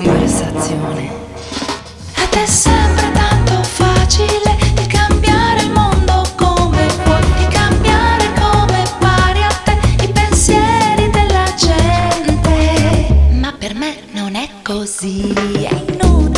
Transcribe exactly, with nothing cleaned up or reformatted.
conversazione. A te sembra tanto facile di cambiare il mondo come puoi, di cambiare come pari a te i pensieri della gente. Ma per me non è così, è inutile.